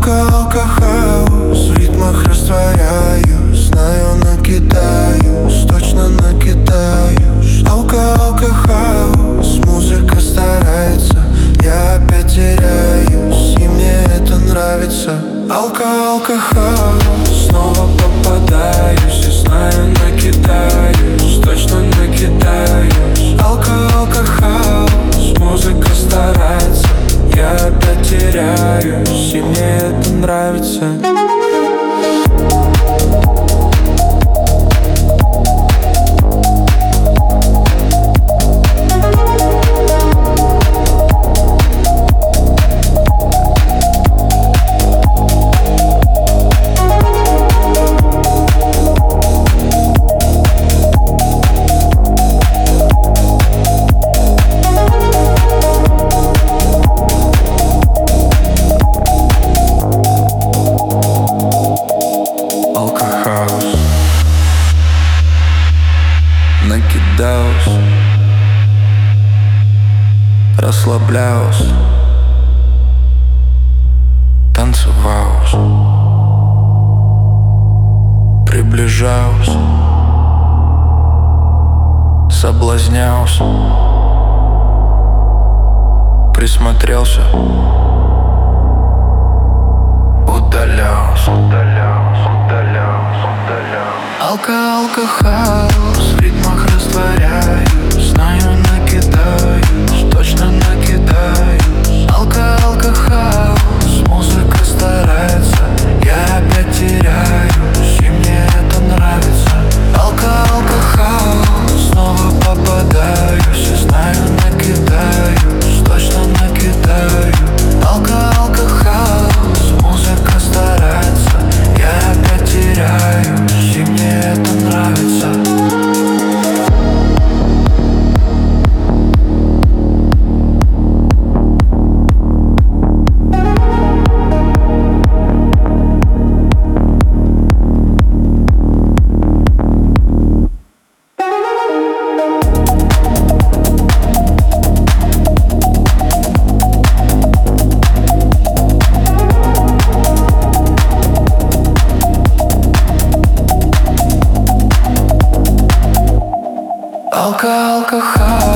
Хаус, в ритмах растворяюсь, знаю, накидаюсь, точно накидаюсь. Хаус, музыка старается, я опять теряюсь, и мне это нравится. Хаус, снова попадаюсь, и знаю, накидаюсь, точно накидаюсь. Хаус, музыка старается, я опять теряюсь, и мне это нравится. Накидался, расслаблялся, танцевался, приближался, соблазнялся, присмотрелся, удалялся. Хаус, в ритмах растворяюсь, знаю, накидаюсь, точно накидаюсь. Хаус, музыка старается, я опять теряюсь, и мне это нравится. Хаус, снова попадаюсь, и знаю, накидаюсь, точно накидаюсь. Хаус, музыка старается, я опять теряюсь, и мне это нравится. Хаус.